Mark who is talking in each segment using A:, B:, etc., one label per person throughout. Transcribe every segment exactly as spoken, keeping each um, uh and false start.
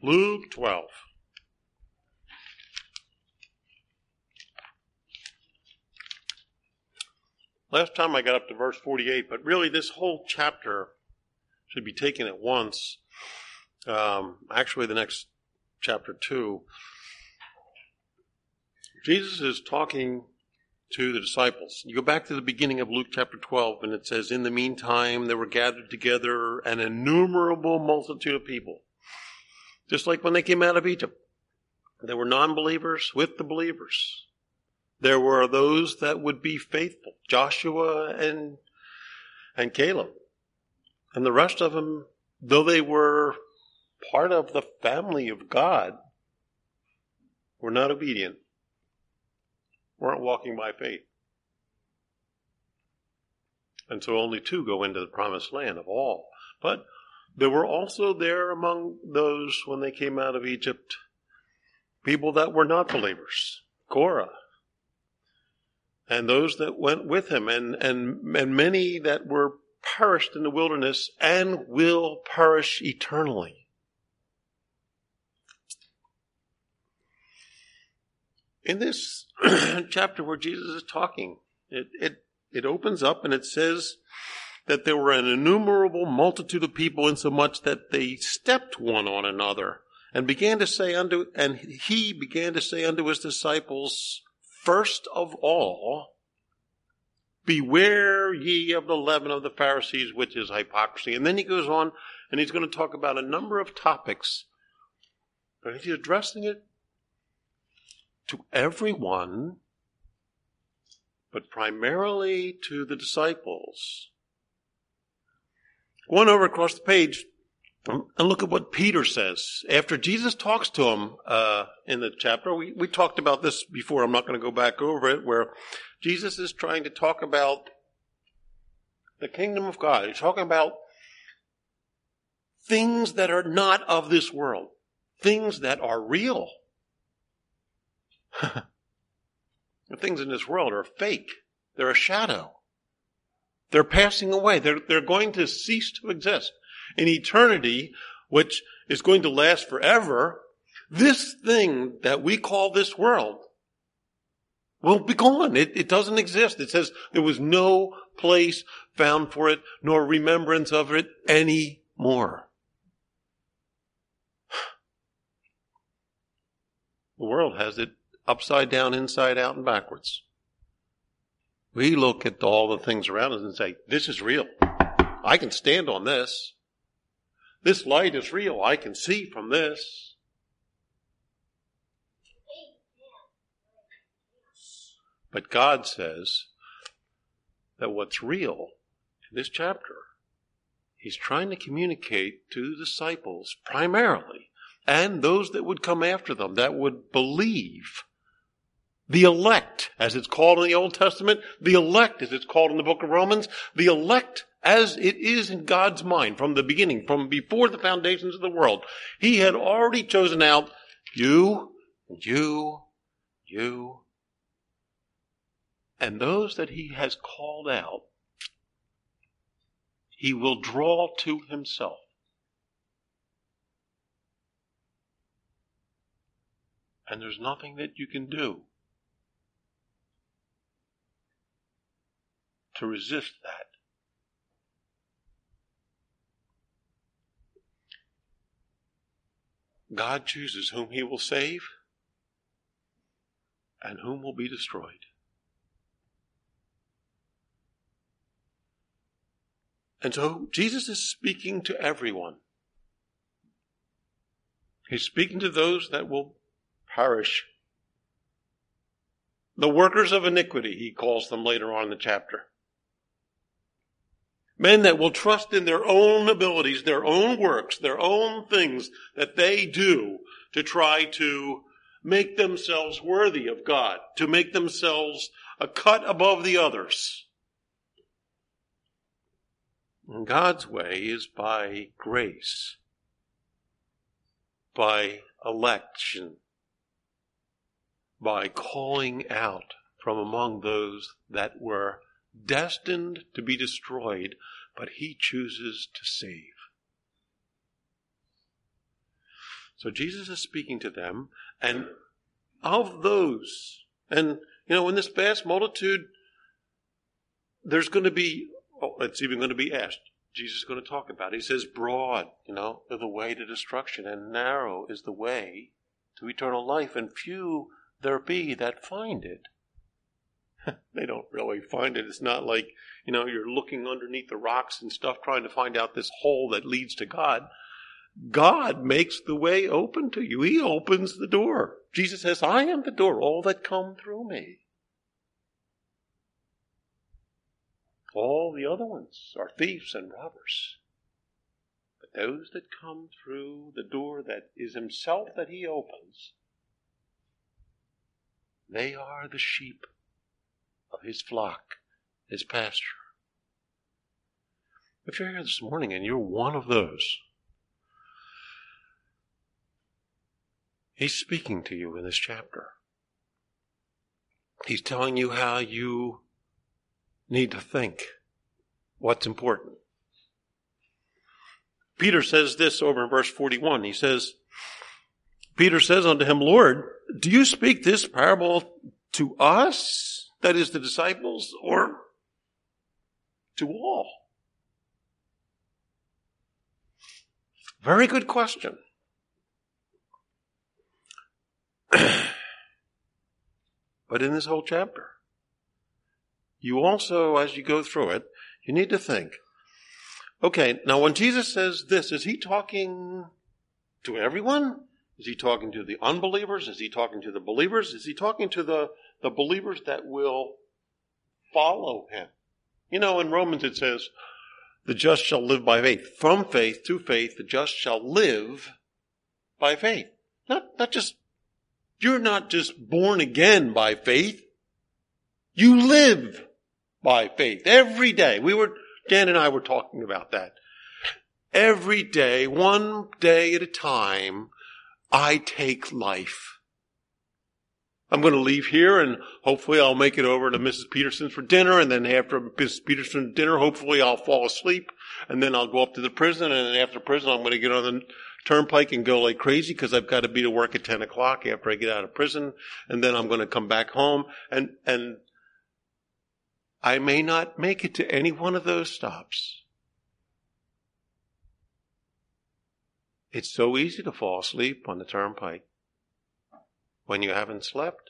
A: Luke twelve. Last time I got up to verse forty-eight, but really this whole chapter should be taken at once. Um, actually, the next chapter two. Jesus is talking to the disciples. You go back to the beginning of Luke chapter twelve, and it says, "In the meantime, there were gathered together an innumerable multitude of people." Just like when they came out of Egypt. There were non-believers with the believers. There were those that would be faithful, Joshua and, and Caleb. And the rest of them, though they were part of the family of God, were not obedient, weren't walking by faith. And so only two go into the promised land of all. But there were also there among those, when they came out of Egypt, people that were not believers. Korah. And those that went with him, and, and, and many that were perished in the wilderness and will perish eternally. In this chapter where Jesus is talking, it, it, it opens up and it says that there were an innumerable multitude of people, insomuch that they stepped one on another, and began to say unto, and he began to say unto his disciples, "First of all, beware ye of the leaven of the Pharisees, which is hypocrisy." And then he goes on, and he's going to talk about a number of topics, but he's addressing it to everyone, but primarily to the disciples. Go on over across the page and look at what Peter says. After Jesus talks to him uh, in the chapter, we, we talked about this before, I'm not going to go back over it, where Jesus is trying to talk about the kingdom of God. He's talking about things that are not of this world, things that are real. The things in this world are fake. They're a shadow. They're passing away. They're, they're going to cease to exist. In eternity, which is going to last forever, this thing that we call this world will be gone. It, it doesn't exist. It says there was no place found for it, nor remembrance of it anymore. The world has it upside down, inside out, and backwards. We look at all the things around us and say, this is real. I can stand on this. This light is real. I can see from this. But God says that what's real in this chapter, he's trying to communicate to the disciples primarily, and those that would come after them, that would believe. The elect, as it's called in the Old Testament, the elect, as it's called in the book of Romans, the elect as it is in God's mind from the beginning, from before the foundations of the world. He had already chosen out you, and you, you, and those that he has called out, he will draw to himself. And there's nothing that you can do to resist that. God chooses whom he will save and whom will be destroyed. And so Jesus is speaking to everyone. He's speaking to those that will perish. The workers of iniquity, he calls them later on in the chapter. Men that will trust in their own abilities, their own works, their own things that they do to try to make themselves worthy of God, to make themselves a cut above the others. And God's way is by grace, by election, by calling out from among those that were destined to be destroyed, but he chooses to save. So Jesus is speaking to them, and of those, and you know, in this vast multitude, there's going to be, oh, it's even going to be asked. Jesus is going to talk about it. He says, broad, you know, is the way to destruction, and narrow is the way to eternal life, and few there be that find it. They don't really find it. It's not like, you know, you're looking underneath the rocks and stuff trying to find out this hole that leads to God. God makes the way open to you. He opens the door. Jesus says, I am the door, all that come through me. All the other ones are thieves and robbers. But those that come through the door that is himself that he opens, they are the sheep of his flock, his pasture. If you're here this morning and you're one of those, he's speaking to you in this chapter. He's telling you how you need to think what's important. Peter says this over in verse forty-one. He says, Peter says unto him, Lord, do you speak this parable to us, that is the disciples, or to all? Very good question. But in this whole chapter, you also, as you go through it, you need to think, okay, now when Jesus says this, is he talking to everyone? Is he talking to the unbelievers? Is he talking to the believers? Is he talking to the, the believers that will follow him? You know, in Romans it says, the just shall live by faith. From faith to faith, the just shall live by faith. Not, not just, you're not just born again by faith. You live by faith every day. We were, Dan and I were talking about that. Every day, one day at a time, I take life. I'm going to leave here and hopefully I'll make it over to Missus Peterson's for dinner, and then after Missus Peterson's dinner, hopefully I'll fall asleep, and then I'll go up to the prison, and then after prison I'm going to get on the turnpike and go like crazy because I've got to be to work at ten o'clock after I get out of prison, and then I'm going to come back home, and, and I may not make it to any one of those stops. It's so easy to fall asleep on the turnpike when you haven't slept.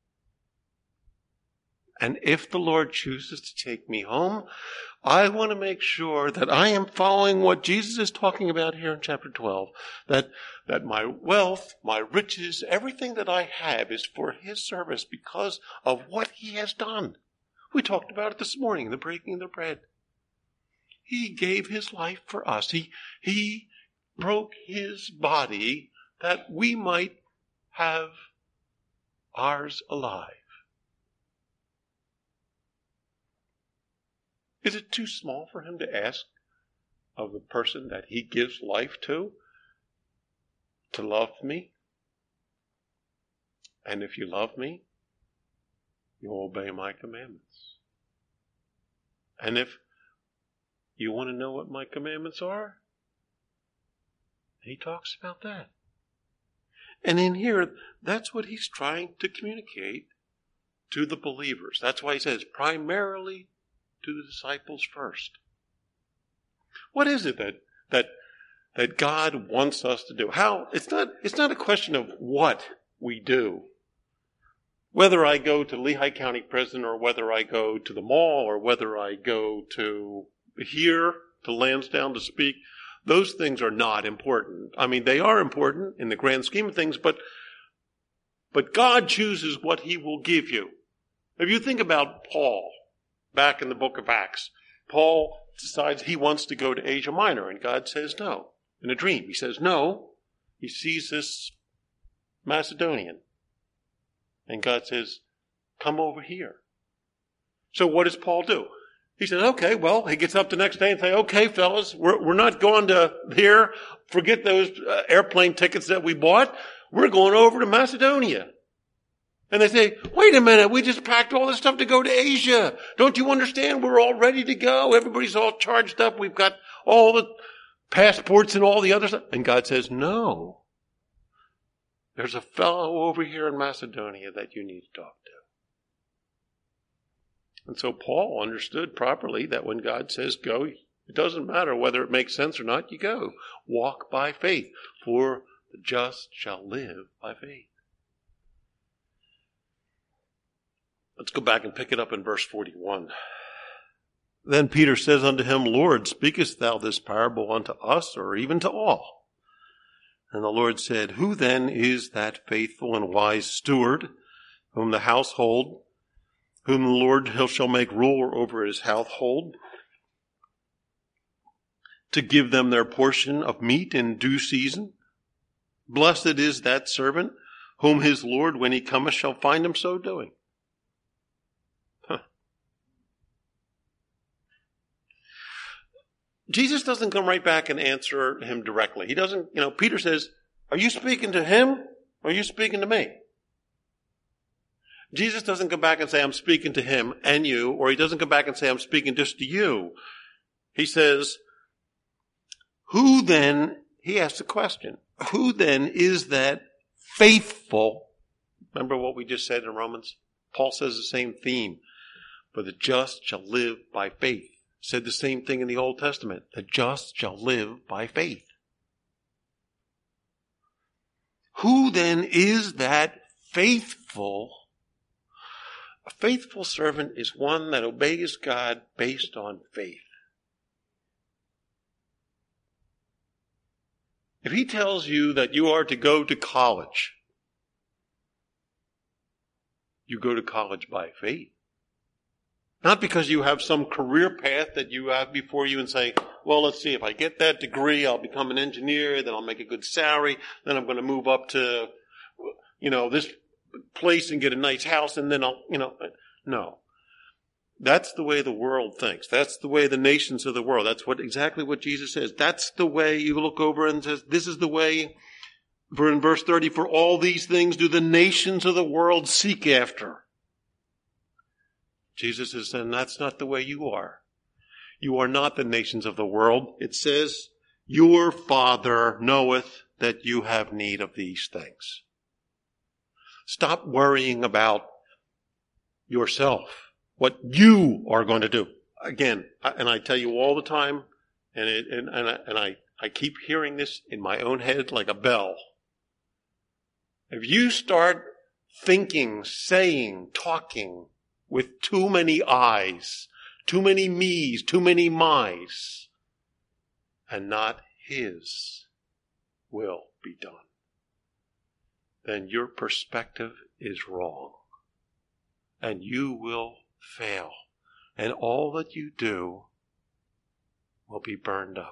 A: And if the Lord chooses to take me home, I want to make sure that I am following what Jesus is talking about here in chapter twelve, that, that my wealth, my riches, everything that I have is for his service because of what he has done. We talked about it this morning, the breaking of the bread. He gave his life for us. He, he broke his body that we might have ours alive. Is it too small for him to ask of the person that he gives life to, to love me? And if you love me, you'll obey my commandments. And if you want to know what my commandments are, he talks about that. And in here, that's what he's trying to communicate to the believers. That's why he says, primarily to the disciples first. What is it that that that God wants us to do? How? It's not, it's not a question of what we do. Whether I go to Lehigh County Prison or whether I go to the mall or whether I go to here to Lansdowne to speak, those things are not important. I mean, they are important in the grand scheme of things, but but God chooses what he will give you. If you think about Paul, back in the book of Acts, Paul decides he wants to go to Asia Minor, and God says no. In a dream, he says no. He sees this Macedonian, and God says, come over here. So what does Paul do? He said, okay, well, he gets up the next day and say, okay, fellas, we're, we're not going to here. Forget those uh, airplane tickets that we bought. We're going over to Macedonia. And they say, wait a minute, we just packed all this stuff to go to Asia. Don't you understand? We're all ready to go. Everybody's all charged up. We've got all the passports and all the other stuff. And God says, no. There's a fellow over here in Macedonia that you need to talk to. And so Paul understood properly that when God says go, it doesn't matter whether it makes sense or not, you go. Walk by faith, for the just shall live by faith. Let's go back and pick it up in verse forty-one. Then Peter says unto him, Lord, speakest thou this parable unto us, or even to all? And the Lord said, Who then is that faithful and wise steward, whom the household, whom the Lord shall make ruler over his household, to give them their portion of meat in due season? Blessed is that servant, whom his Lord, when he cometh, shall find him so doing. Huh. Jesus doesn't come right back and answer him directly. He doesn't, you know, Peter says, are you speaking to him or are you speaking to me? Jesus doesn't come back and say, I'm speaking to him and you, or he doesn't come back and say, I'm speaking just to you. He says, who then, he asks a question, who then is that faithful? Remember what we just said in Romans? Paul says the same theme. For the just shall live by faith. Said the same thing in the Old Testament. The just shall live by faith. Who then is that faithful? A faithful servant is one that obeys God based on faith. If he tells you that you are to go to college, you go to college by faith. Not because you have some career path that you have before you and say, well, let's see, if I get that degree, I'll become an engineer, then I'll make a good salary, then I'm going to move up to, you know, this place and get a nice house, and then I'll, you know, no. That's the way the world thinks. That's the way the nations of the world. That's what exactly what Jesus says. That's the way you look over and says, this is the way, for in verse thirty, for all these things do the nations of the world seek after. Jesus is saying, that's not the way you are. You are not the nations of the world. It says, your Father knoweth that you have need of these things. Stop worrying about yourself. What you are going to do. Again, and I tell you all the time, and it, and and, I, and I, I keep hearing this in my own head like a bell. If you start thinking, saying, talking with too many I's, too many me's, too many my's, and not His will be done, then your perspective is wrong. And you will fail. And all that you do will be burned up.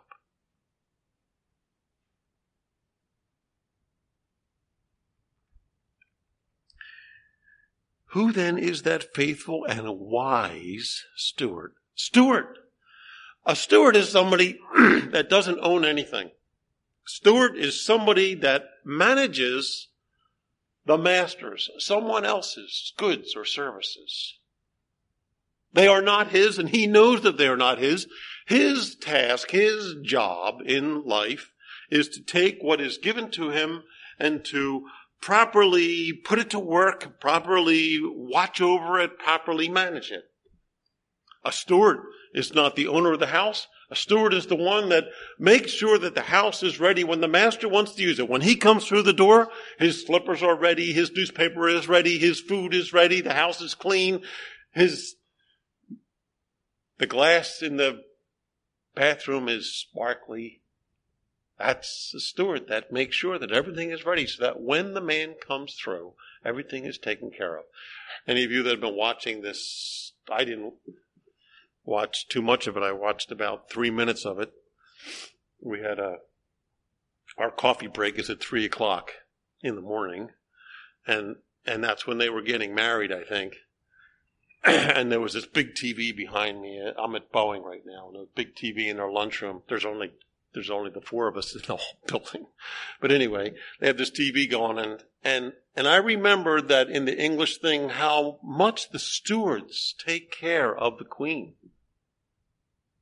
A: Who then is that faithful and wise steward? Steward. A steward is somebody that doesn't own anything. Steward is somebody that manages the master's, someone else's goods or services. They are not his, and he knows that they are not his. His task, his job in life is to take what is given to him and to properly put it to work, properly watch over it, properly manage it. A steward is not the owner of the house. A steward is the one that makes sure that the house is ready when the master wants to use it. When he comes through the door, his slippers are ready, his newspaper is ready, his food is ready, the house is clean, his the glass in the bathroom is sparkly. That's the steward that makes sure that everything is ready so that when the man comes through, everything is taken care of. Any of you that have been watching this, I didn't watch too much of it. I watched about three minutes of it. We had a, our coffee break is at three o'clock in the morning. And, and that's when they were getting married, I think. And there was this big T V behind me. I'm at Boeing right now. And a big T V in our lunchroom. There's only, there's only the four of us in the whole building. But anyway, they have this T V going, and, and, and I remembered that in the English thing, how much the stewards take care of the queen.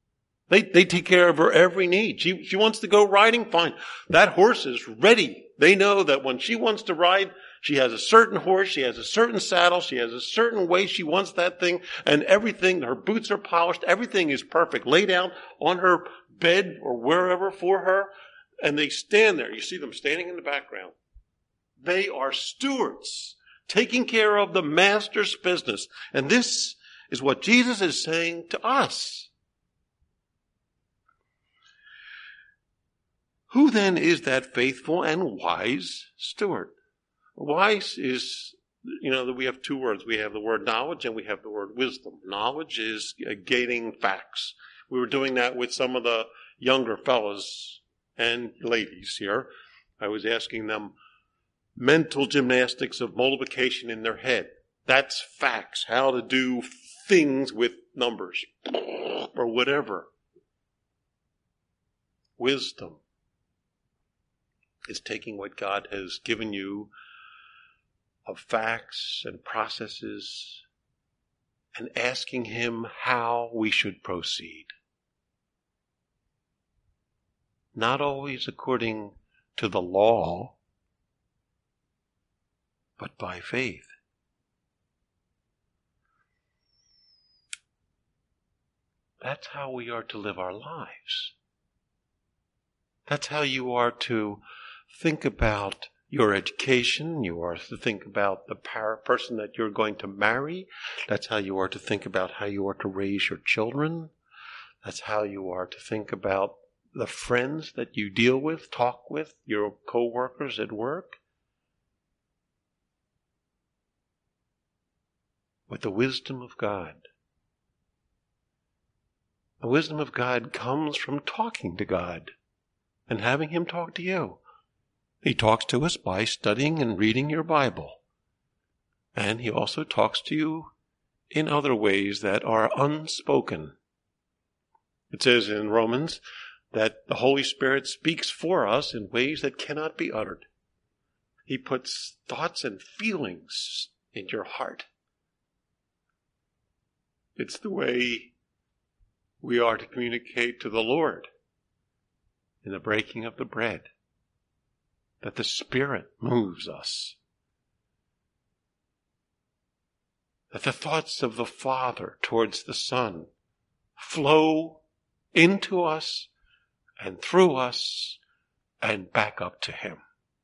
A: They they take care of her every need. She she wants to go riding, fine. That horse is ready. They know that when she wants to ride, she has a certain horse, she has a certain saddle, she has a certain way she wants that thing, and everything, her boots are polished, everything is perfect, laid out on her bed or wherever for her, and they stand there. You see them standing in the background. They are stewards, taking care of the master's business. And this is what Jesus is saying to us. Who then is that faithful and wise steward? Wise is, you know, that we have two words. We have the word knowledge and we have the word wisdom. Knowledge is gaining facts. We were doing that with some of the younger fellas and ladies here. I was asking them mental gymnastics of multiplication in their head. That's facts. How to do things with numbers or whatever. Wisdom is taking what God has given you of facts and processes and asking Him how we should proceed. Not always according to the law, but by faith. That's how we are to live our lives. That's how you are to think about your education. You are to think about the par- person that you're going to marry. That's how you are to think about how you are to raise your children. That's how you are to think about the friends that you deal with, talk with, your co-workers at work. With the wisdom of God. The wisdom of God comes from talking to God and having Him talk to you. He talks to us by studying and reading your Bible. And He also talks to you in other ways that are unspoken. It says in Romans that the Holy Spirit speaks for us in ways that cannot be uttered. He puts thoughts and feelings in your heart. It's the way we are to communicate to the Lord in the breaking of the bread. That the Spirit moves us. That the thoughts of the Father towards the Son flow into us and through us and back up to Him.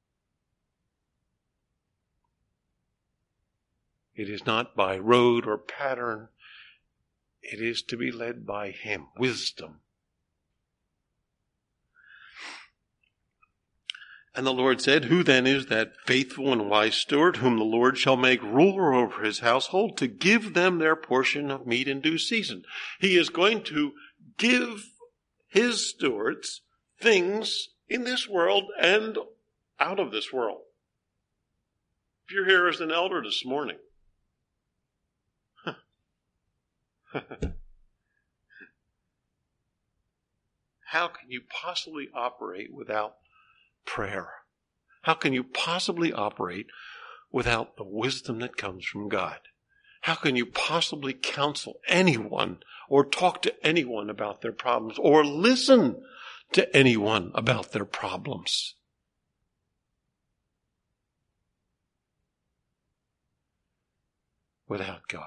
A: It is not by road or pattern. It is to be led by Him. Wisdom. And the Lord said, who then is that faithful and wise steward whom the Lord shall make ruler over his household to give them their portion of meat in due season? He is going to give his stewards things in this world and out of this world. If you're here as an elder this morning, how can you possibly operate without prayer? How can you possibly operate without the wisdom that comes from God? How can you possibly counsel anyone or talk to anyone about their problems or listen to anyone about their problems? Without God.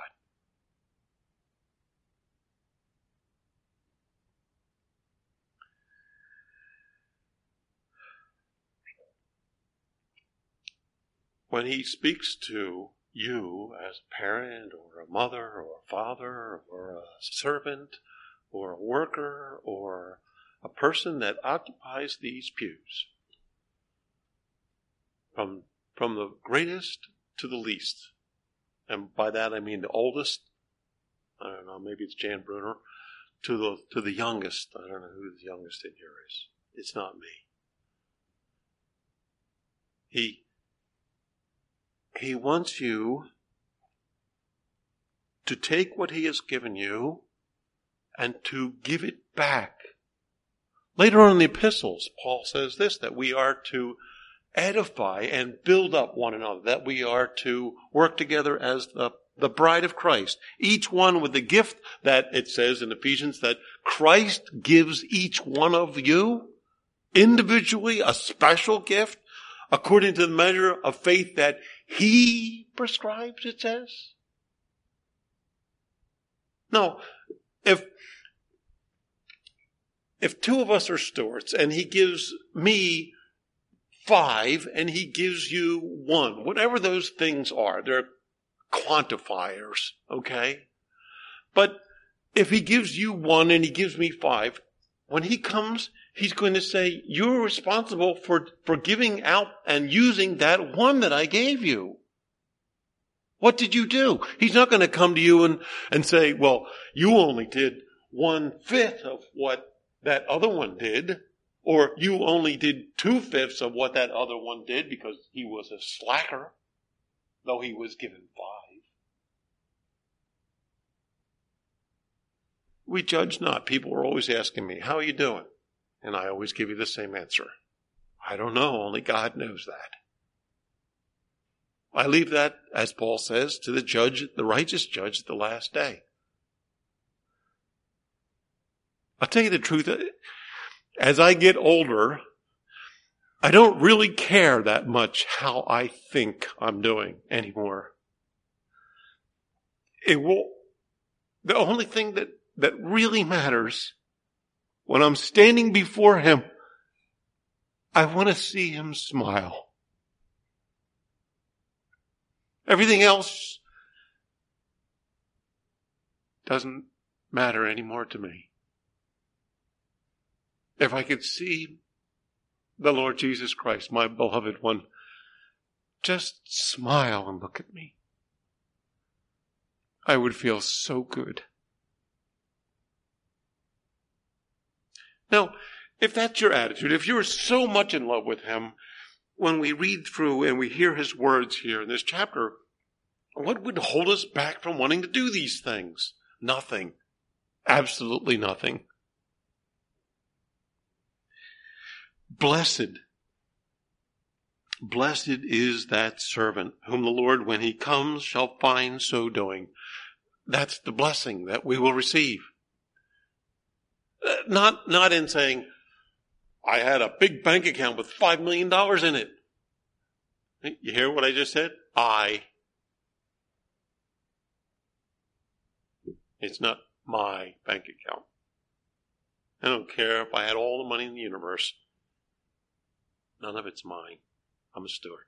A: When He speaks to you as a parent or a mother or a father or a servant or a worker or a person that occupies these pews, from, from the greatest to the least, and by that I mean the oldest, I don't know, maybe it's Jan Brunner, to the, to the youngest, I don't know who the youngest in here is. It's not me. He He wants you to take what He has given you and to give it back. Later on in the epistles, Paul says this, that we are to edify and build up one another, that we are to work together as the, the bride of Christ, each one with the gift that it says in Ephesians that Christ gives each one of you individually a special gift according to the measure of faith that he prescribes, it says? No, if, if two of us are stewards and he gives me five and he gives you one, whatever those things are, they're quantifiers, okay? But if he gives you one and he gives me five, when he comes, he's going to say, you're responsible for, for giving out and using that one that I gave you. What did you do? He's not going to come to you and, and say, well, you only did one-fifth of what that other one did, or you only did two-fifths of what that other one did because he was a slacker, though he was given five. We judge not. People are always asking me, how are you doing? And I always give you the same answer. I don't know. Only God knows that. I leave that, as Paul says, to the judge, the righteous judge at the last day. I'll tell you the truth. As I get older, I don't really care that much how I think I'm doing anymore. It will, the only thing that that really matters, when I'm standing before him, I want to see him smile. Everything else doesn't matter anymore to me. If I could see the Lord Jesus Christ, my beloved one, just smile and look at me, I would feel so good. Now, if that's your attitude, if you're so much in love with him, when we read through and we hear his words here in this chapter, what would hold us back from wanting to do these things? Nothing. Absolutely nothing. Blessed. Blessed is that servant whom the Lord, when he comes, shall find so doing. That's the blessing that we will receive. Not, not in saying, I had a big bank account with five million dollars in it. You hear what I just said? I. It's not my bank account. I don't care if I had all the money in the universe. None of it's mine. I'm a steward.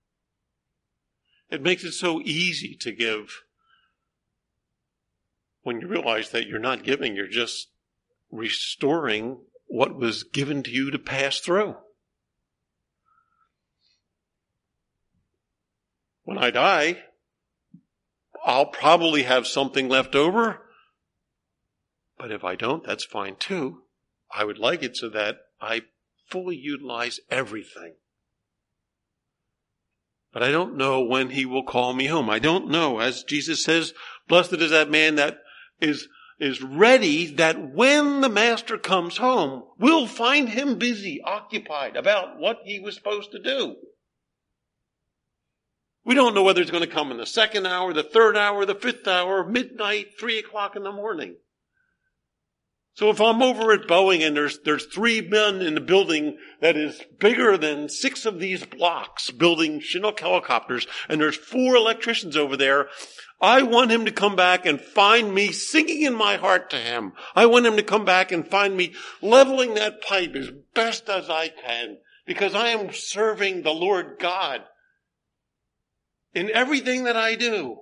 A: It makes it so easy to give when you realize that you're not giving, you're just restoring what was given to you to pass through. When I die, I'll probably have something left over. But if I don't, that's fine too. I would like it so that I fully utilize everything. But I don't know when he will call me home. I don't know. As Jesus says, blessed is that man that is is ready, that when the master comes home, we'll find him busy, occupied about what he was supposed to do. We don't know whether it's going to come in the second hour, the third hour, the fifth hour, midnight, three o'clock in the morning. So if I'm over at Boeing and there's, there's three men in the building that is bigger than six of these blocks building Chinook helicopters, and there's four electricians over there, I want him to come back and find me singing in my heart to him. I want him to come back and find me leveling that pipe as best as I can, because I am serving the Lord God in everything that I do.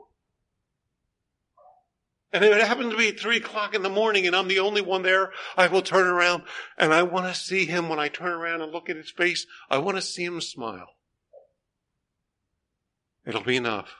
A: And if it happens to be three o'clock in the morning and I'm the only one there, I will turn around and I want to see him. When I turn around and look at his face, I want to see him smile. It'll be enough.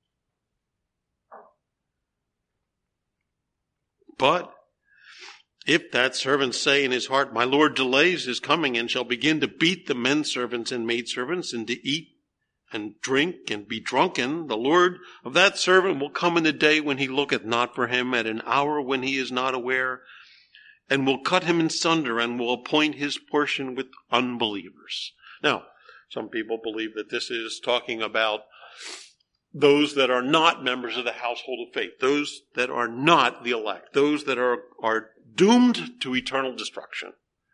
A: But if that servant say in his heart, my Lord delays his coming, and shall begin to beat the men servants and maidservants, and to eat and drink and be drunken, the Lord of that servant will come in the day when he looketh not for him, at an hour when he is not aware, and will cut him in sunder, and will appoint his portion with unbelievers. Now, some people believe that this is talking about those that are not members of the household of faith, those that are not the elect, those that are, are doomed to eternal destruction.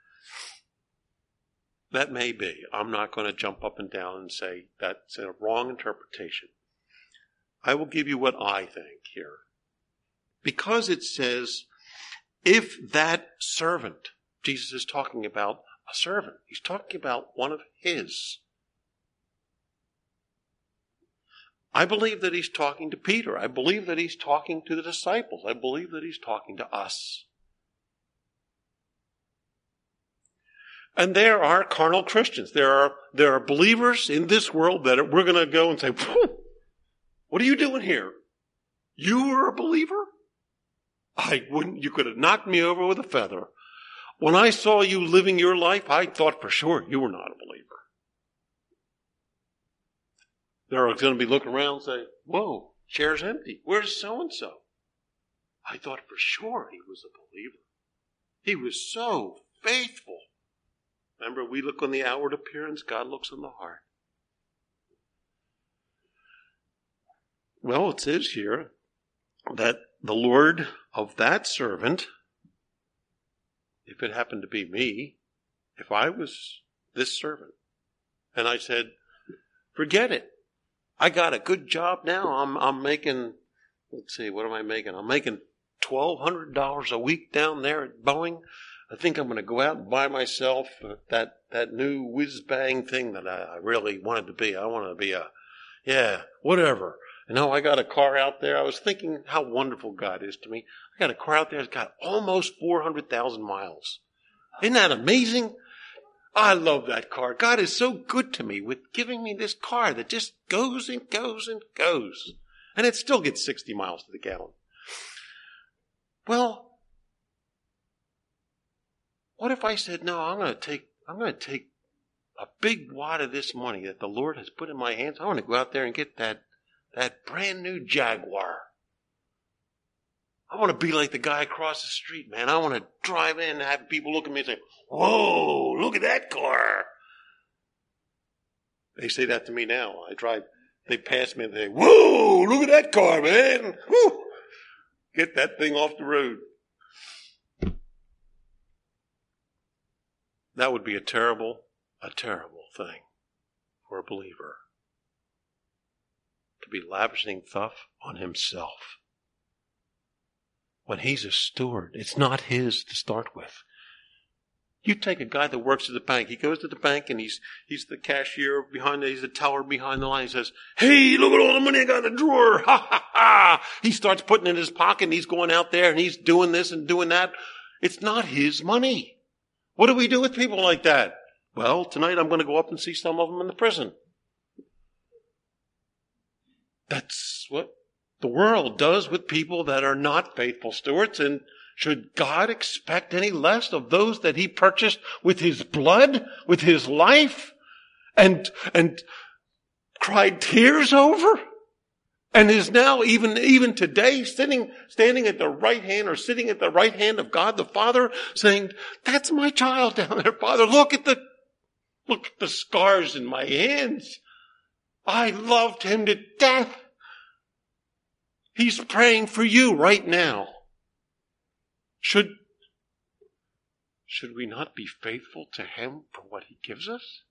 A: That may be. I'm not going to jump up and down and say that's a wrong interpretation. I will give you what I think here. Because it says, if that servant, Jesus is talking about a servant. He's talking about one of his. I believe that he's talking to Peter. I believe that he's talking to the disciples. I believe that he's talking to us. And there are carnal Christians. There are, there are believers in this world that are, we're going to go and say, what are you doing here? You are a believer? I wouldn't, you could have knocked me over with a feather. When I saw you living your life, I thought for sure you were not a believer. They're going to be looking around and say, whoa, chair's empty. Where's so-and-so? I thought for sure he was a believer. He was so faithful. Remember, we look on the outward appearance, God looks on the heart. Well, it says here that the Lord of that servant, if it happened to be me, if I was this servant, and I said, forget it. I got a good job now. I'm I'm making, let's see, what am I making? I'm making twelve hundred dollars a week down there at Boeing. I think I'm going to go out and buy myself that, that new whiz-bang thing that I, I really wanted to be. I want to be a, yeah, whatever. You know, I got a car out there. I was thinking how wonderful God is to me. I got a car out there that's got almost four hundred thousand miles. Isn't that amazing? I love that car. God is so good to me with giving me this car that just goes and goes and goes. And it still gets sixty miles to the gallon. Well, what if I said, no, I'm going to take, I'm going to take a big wad of this money that the Lord has put in my hands. I want to go out there and get that, that brand new Jaguar. I want to be like the guy across the street, man. I want to drive in and have people look at me and say, whoa, look at that car. They say that to me now. I drive, they pass me and they say, whoa, look at that car, man. Woo. Get that thing off the road. That would be a terrible, a terrible thing for a believer. To be lavishing stuff on himself. When he's a steward, it's not his to start with. You take a guy that works at the bank. He goes to the bank and he's he's the cashier behind, he's the teller behind the line. He says, hey, look at all the money I got in the drawer. Ha, ha, ha. He starts putting it in his pocket and he's going out there and he's doing this and doing that. It's not his money. What do we do with people like that? Well, tonight I'm going to go up and see some of them in the prison. That's what the world does with people that are not faithful stewards. And should God expect any less of those that he purchased with his blood, with his life, and, and cried tears over? And is now, even, even today, sitting, standing at the right hand or sitting at the right hand of God the Father, saying, that's my child down there, Father. Look at the, look at the scars in my hands. I loved him to death. He's praying for you right now. Should, should we not be faithful to him for what he gives us?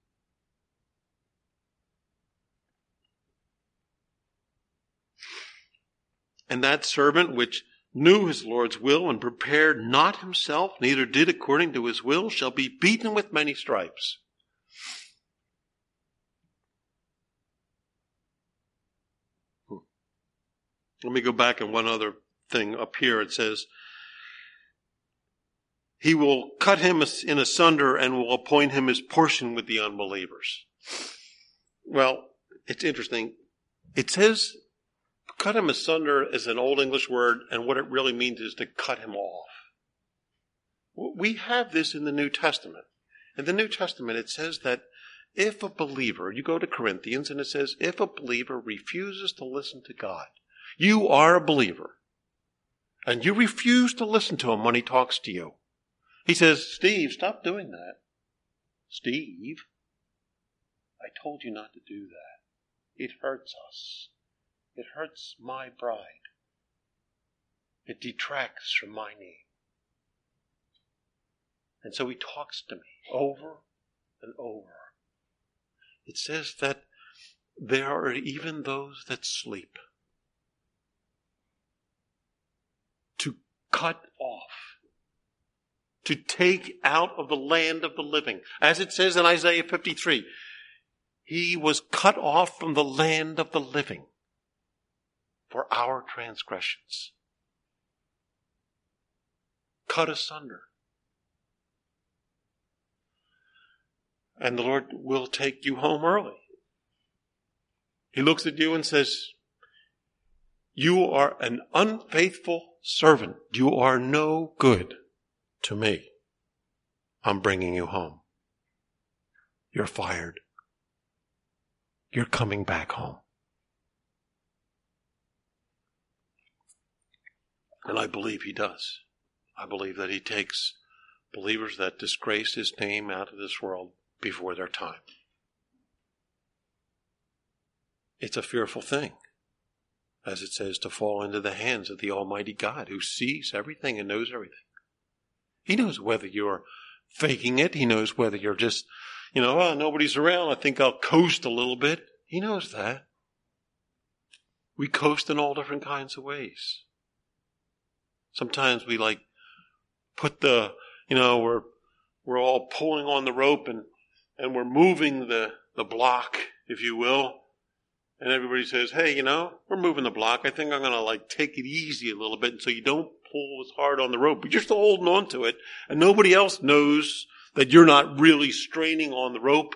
A: And that servant which knew his Lord's will and prepared not himself, neither did according to his will, shall be beaten with many stripes. Hmm. Let me go back and one other thing up here. It says, he will cut him in asunder and will appoint him his portion with the unbelievers. Well, it's interesting. It says, cut him asunder is an old English word, and what it really means is to cut him off. We have this in the New Testament. In the New Testament, it says that if a believer, you go to Corinthians, and it says, if a believer refuses to listen to God, you are a believer, and you refuse to listen to him when he talks to you. He says, Steve, stop doing that. Steve, I told you not to do that. It hurts us. It hurts my bride. It detracts from my name. And so he talks to me over and over. It says that there are even those that sleep. To cut off. To take out of the land of the living. As it says in Isaiah fifty-three, he was cut off from the land of the living for our transgressions. Cut asunder. And the Lord will take you home early. He looks at you and says, you are an unfaithful servant. You are no good to me. I'm bringing you home. You're fired. You're coming back home. And I believe he does. I believe that he takes believers that disgrace his name out of this world before their time. It's a fearful thing, as it says, to fall into the hands of the Almighty God, who sees everything and knows everything. He knows whether you're faking it. He knows whether you're just, you know, oh, nobody's around. I think I'll coast a little bit. He knows that. We coast in all different kinds of ways. Sometimes we like put the, you know, we're we're all pulling on the rope and and we're moving the, the block, if you will. And everybody says, hey, you know, we're moving the block. I think I'm going to like take it easy a little bit. And so you don't pull as hard on the rope, but you're still holding on to it. And nobody else knows that you're not really straining on the rope.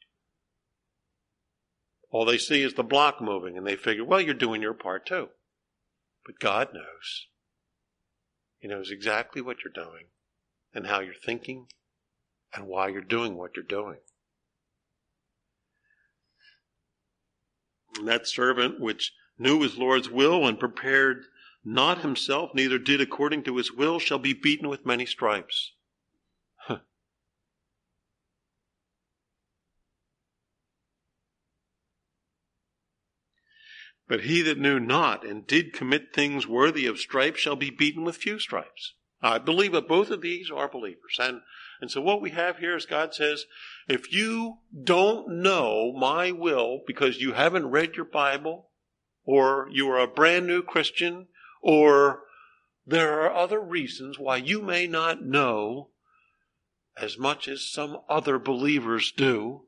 A: All they see is the block moving and they figure, well, you're doing your part too. But God knows. He knows exactly what you're doing and how you're thinking and why you're doing what you're doing. And that servant which knew his Lord's will and prepared not himself, neither did according to his will, shall be beaten with many stripes. Huh. But he that knew not and did commit things worthy of stripes shall be beaten with few stripes. I believe that both of these are believers. And, and so what we have here is God says, if you don't know my will because you haven't read your Bible, or you are a brand new Christian, or there are other reasons why you may not know as much as some other believers do,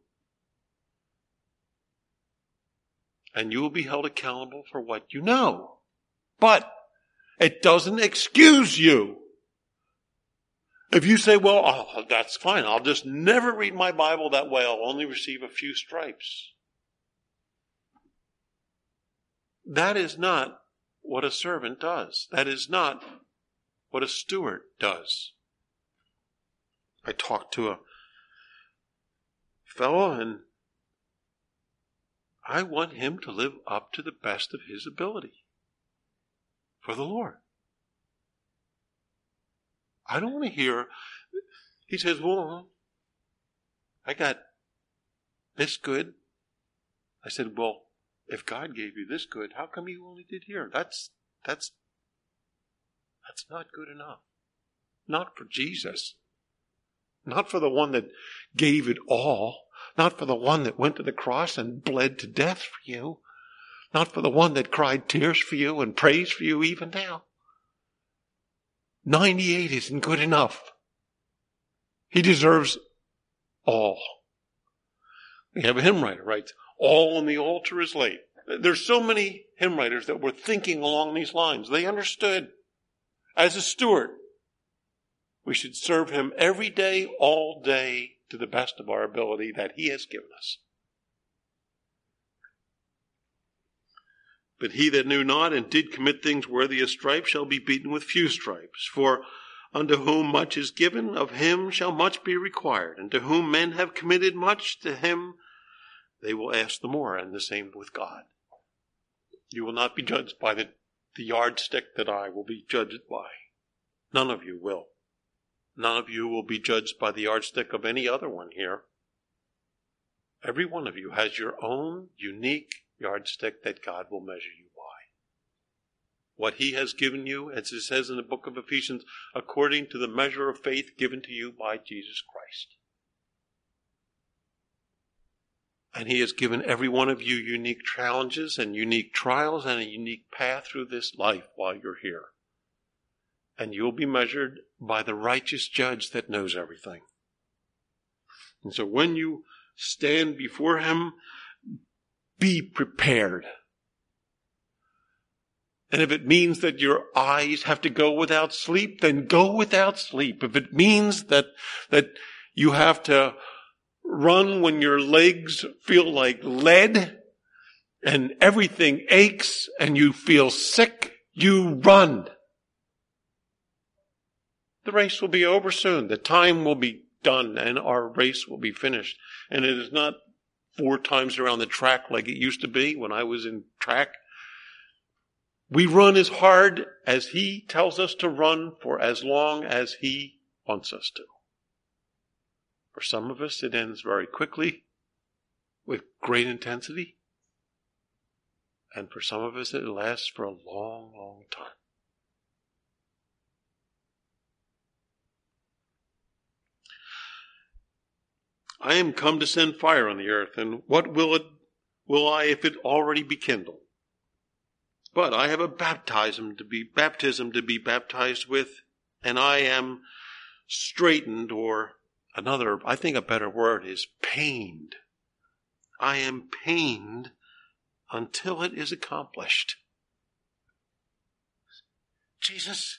A: and you will be held accountable for what you know. But it doesn't excuse you. If you say, well, oh, that's fine, I'll just never read my Bible that way, I'll only receive a few stripes. That is not what a servant does. That is not what a steward does. I talked to a fellow and I want him to live up to the best of his ability for the Lord. I don't want to hear, he says, well, I got this good. I said, well, if God gave you this good, how come you only did here? That's, that's, that's not good enough. Not for Jesus. Not for the one that gave it all. Not for the one that went to the cross and bled to death for you. Not for the one that cried tears for you and prays for you even now. ninety-eight isn't good enough. He deserves all. We have a hymn writer writes, all on the altar is laid. There's so many hymn writers that were thinking along these lines. They understood, as a steward, we should serve him every day, all day, to the best of our ability that he has given us. But he that knew not and did commit things worthy of stripes shall be beaten with few stripes. For unto whom much is given, of him shall much be required. And to whom men have committed much, to him they will ask the more. And the same with God. You will not be judged by the, the yardstick that I will be judged by. None of you will. None of you will be judged by the yardstick of any other one here. Every one of you has your own unique yardstick that God will measure you by. what he has given you, as it says in the book of Ephesians, according to the measure of faith given to you by Jesus Christ. And he has given every one of you unique challenges and unique trials and a unique path through this life while you're here. And you'll be measured by the righteous judge that knows everything. And so when you stand before him, be prepared. And if it means that your eyes have to go without sleep, then go without sleep. If it means that, that you have to run when your legs feel like lead and everything aches and you feel sick, you run. The race will be over soon. The time will be done and our race will be finished. And it is not four times around the track like it used to be when I was in track. We run as hard as he tells us to run for as long as he wants us to. For some of us, it ends very quickly with great intensity. And for some of us, it lasts for a long, long time. I am come to send fire on the earth, and what will it, will I if it already be kindled? But I have a baptism to be, baptism to be baptized with, and I am straitened, or another, I think a better word is pained. I am pained until it is accomplished. Jesus,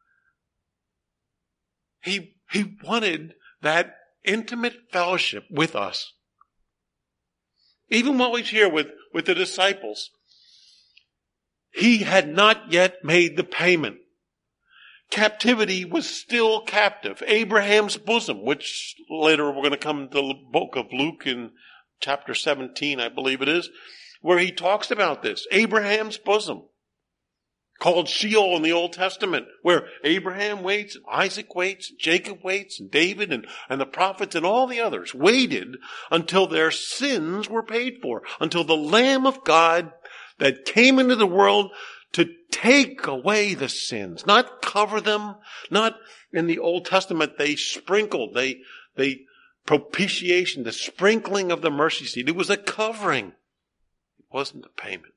A: he, he wanted that intimate fellowship with us. Even while he's here with, with the disciples, he had not yet made the payment. Captivity was still captive. Abraham's bosom, which later we're going to come to the book of Luke in chapter seventeen, I believe it is, where he talks about this. Abraham's bosom, called Sheol in the Old Testament, where Abraham waits, and Isaac waits, and Jacob waits, and David and, and the prophets and all the others waited until their sins were paid for, until the Lamb of God that came into the world to take away the sins, not cover them, not in the Old Testament they sprinkled, they, they propitiation, the sprinkling of the mercy seat. It was a covering. It wasn't a payment.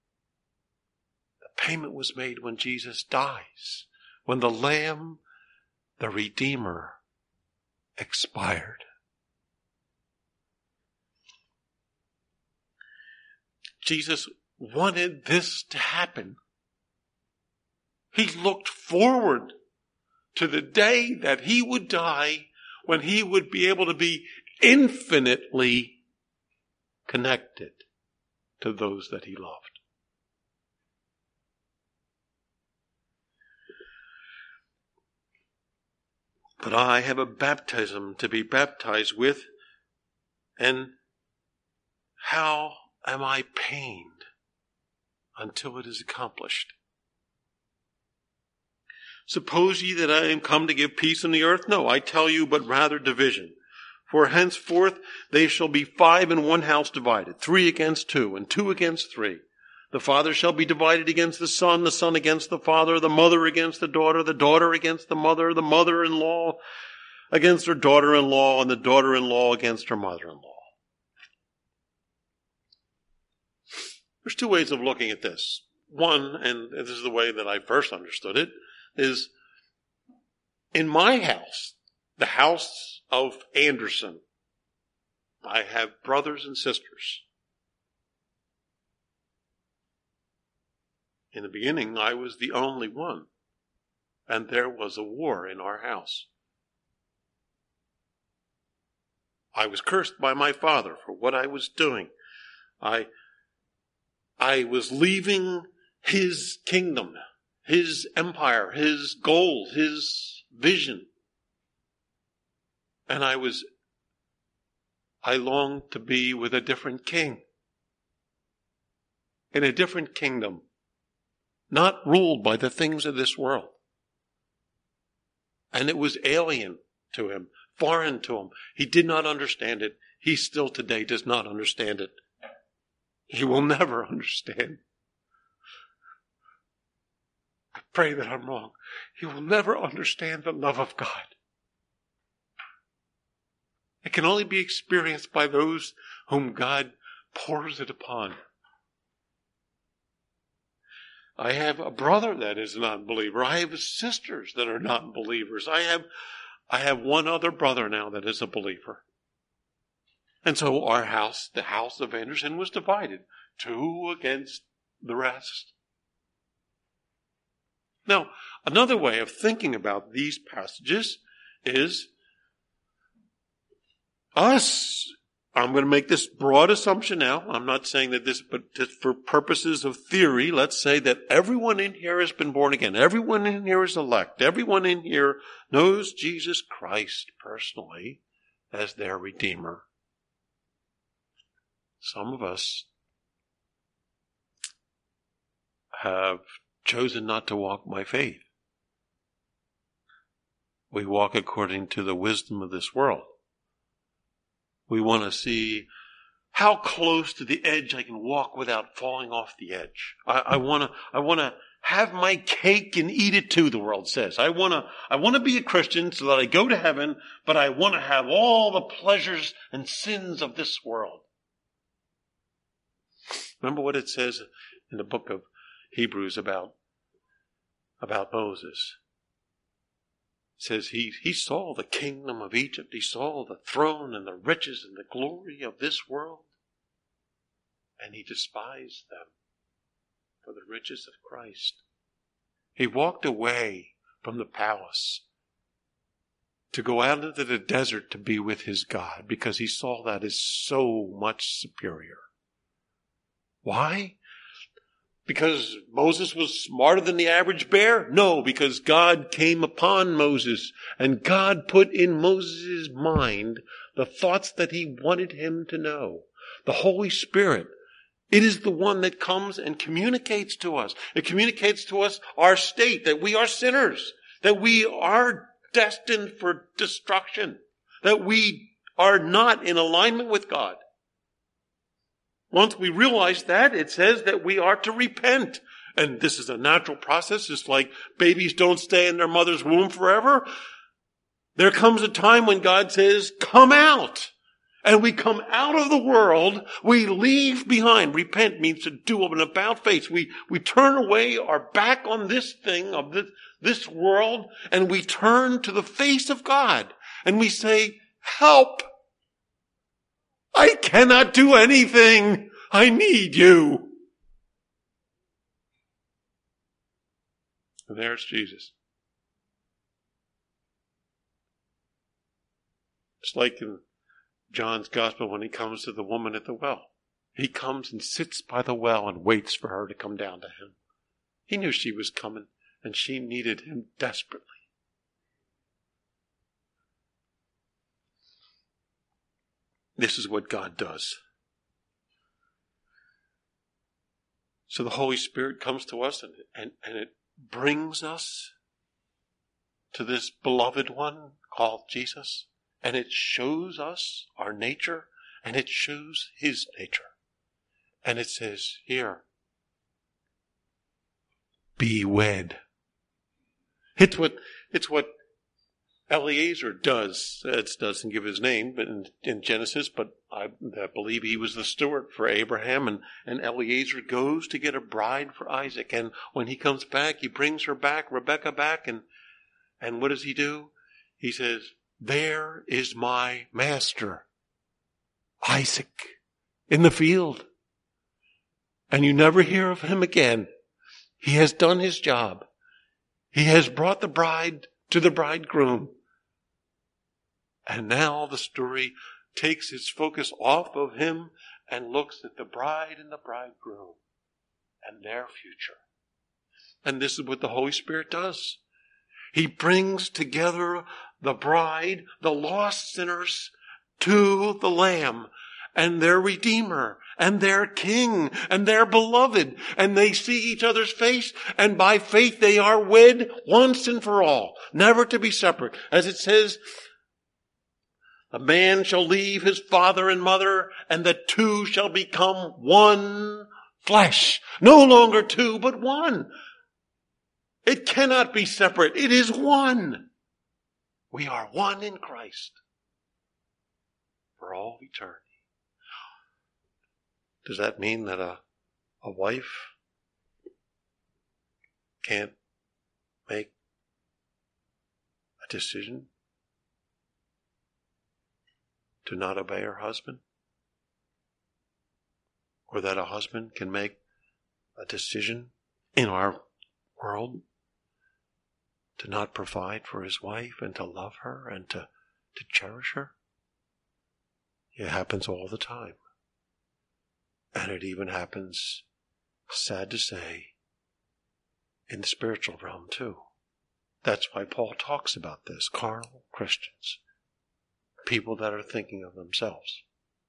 A: The payment was made when Jesus dies, when the Lamb, the Redeemer, expired. Jesus wanted this to happen. He looked forward to the day that he would die, when he would be able to be infinitely connected to those that he loved. But I have a baptism to be baptized with, and how am I pained until it is accomplished? Suppose ye that I am come to give peace on the earth? No, I tell you, but rather division. For henceforth they shall be five in one house divided, three against two, and two against three. The father shall be divided against the son, the son against the father, the mother against the daughter, the daughter against the mother, the mother-in-law against her daughter-in-law, and the daughter-in-law against her mother-in-law. There's two ways of looking at this. One, and this is the way that I first understood it, is in my house, the house of Anderson, I have brothers and sisters. In the beginning, I was the only one, and there was a war in our house. I was cursed by my father for what I was doing. I I was leaving his kingdom, his empire, his goals, his vision. And I was, I longed to be with a different king, in a different kingdom, not ruled by the things of this world. And it was alien to him, foreign to him. He did not understand it. He still today does not understand it. He will never understand. pray that I'm wrong. He will never understand the love of God. It can only be experienced by those whom God pours it upon. I have a brother that is a non-believer. I have sisters that are not believers. I have, I have one other brother now that is a believer. And so our house, the house of Anderson, was divided. Two against the rest. Now, another way of thinking about these passages is us. I'm going to make this broad assumption now. I'm not saying that this, but just for purposes of theory, let's say that everyone in here has been born again. Everyone in here is elect. Everyone in here knows Jesus Christ personally as their Redeemer. Some of us have chosen not to walk by faith. We walk according to the wisdom of this world. We want to see how close to the edge I can walk without falling off the edge. I, I want to, I want to have my cake and eat it too, the world says. I want to, I want to be a Christian so that I go to heaven, but I want to have all the pleasures and sins of this world. Remember what it says in the book of Hebrews about, about Moses. It says he, he saw the kingdom of Egypt. He saw the throne and the riches and the glory of this world. And he despised them for the riches of Christ. He walked away from the palace to go out into the desert to be with his God because he saw that as so much superior. Why? Because Moses was smarter than the average bear? No, because God came upon Moses and God put in Moses' mind the thoughts that he wanted him to know. The Holy Spirit, it is the one that comes and communicates to us. It communicates to us our state, that we are sinners, that we are destined for destruction, that we are not in alignment with God. Once we realize that, it says that we are to repent. And this is a natural process, just like babies don't stay in their mother's womb forever. There comes a time when God says, come out. And we come out of the world, we leave behind. Repent means to do an about face. We, we turn away our back on this thing of this, this world, and we turn to the face of God. And we say, help! I cannot do anything. I need you. And there's Jesus. It's like in John's gospel when he comes to the woman at the well. He comes and sits by the well and waits for her to come down to him. He knew she was coming and she needed him desperately. This is what God does. So the Holy Spirit comes to us and, and, and it brings us to this beloved one called Jesus. And it shows us our nature and it shows his nature. And it says here, be wed. It's what, it's what Eliezer does. It doesn't give his name but in, in Genesis, but I, I believe he was the steward for Abraham, and, and Eliezer goes to get a bride for Isaac. And when he comes back, he brings her back, Rebekah back, and, and what does he do? He says, there is my master, Isaac, in the field. And you never hear of him again. He has done his job. He has brought the bride to the bridegroom. And now the story takes its focus off of him and looks at the bride and the bridegroom and their future. And this is what the Holy Spirit does. He brings together the bride, the lost sinners, to the Lamb and their Redeemer and their King and their beloved. And they see each other's face, and by faith they are wed once and for all, never to be separate. As it says, a man shall leave his father and mother, and the two shall become one flesh. No longer two, but one. It cannot be separate. It is one. We are one in Christ for all eternity. Does that mean that a, a wife can't make a decision to not obey her husband? Or that a husband can make a decision in our world to not provide for his wife and to love her and to, to cherish her? It happens all the time. And it even happens, sad to say, in the spiritual realm too. That's why Paul talks about this. Carnal Christians. People that are thinking of themselves.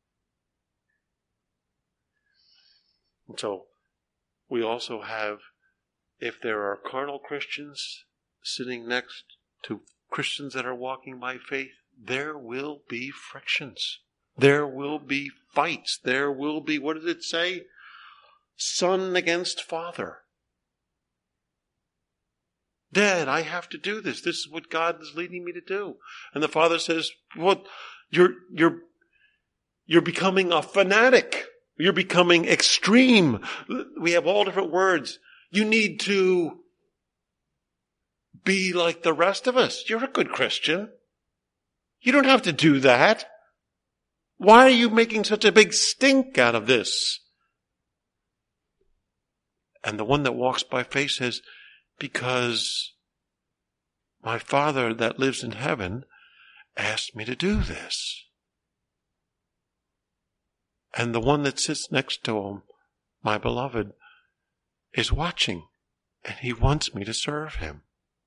A: And so, we also have, if there are carnal Christians sitting next to Christians that are walking by faith, there will be frictions. There will be fights. There will be, what does it say? Son against father. Dad, I have to do this. This is what God is leading me to do. And the father says, "What? You're you're you're becoming a fanatic. You're becoming extreme." We have all different words. You need to be like the rest of us. You're a good Christian. You don't have to do that. Why are you making such a big stink out of this? And the one that walks by faith says, because my Father that lives in heaven asked me to do this. And the one that sits next to him, my beloved, is watching, and he wants me to serve him.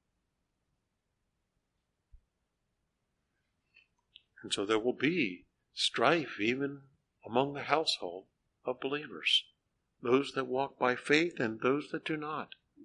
A: And so there will be strife even among the household of believers, those that walk by faith and those that do not.